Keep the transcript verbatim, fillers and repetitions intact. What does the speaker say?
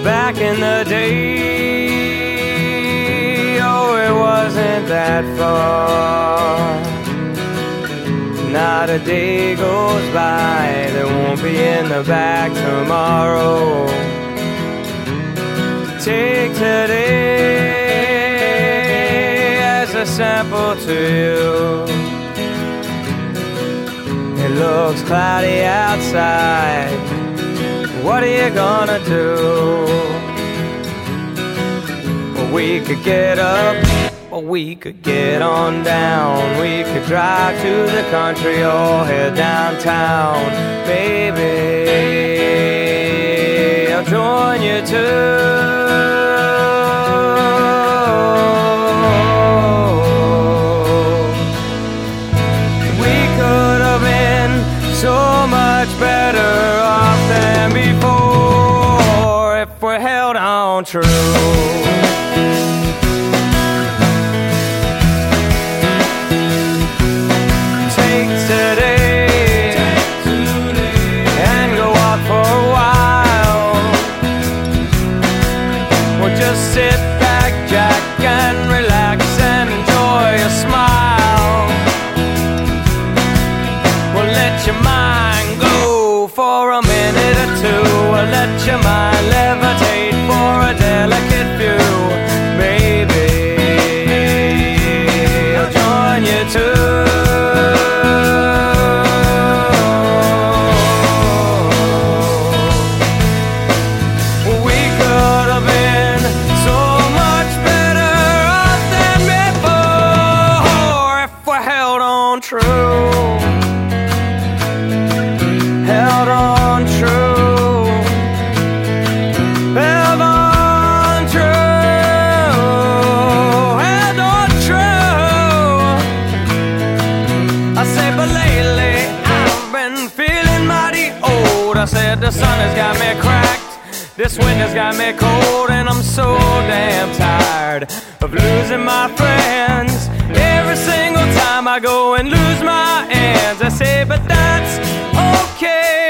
back in the day. Oh, it wasn't that far. Not a day goes by that won't be in the back tomorrow. Take today as a sample to you. It looks cloudy outside. What are you gonna do? Well, we could get up, or we could get on down. We could drive to the country or head downtown. Baby, I'll join you too. So much better off than before if we're held on true. Take today and go out for a while. We'll just sit back, Jack, and relax and enjoy a smile. Well, let your mind go for a minute or two. Or let your mind levitate for a delicate view. Maybe I'll join you too. We could have been so much better off than before if we're held on true. Held on true, held on true, held on true. I say, but lately I've been feeling mighty old. I said the sun has got me cracked, this wind has got me cold, and I'm so damn tired of losing my friends. Every single time I go and lose my ends, I say, but that's okay.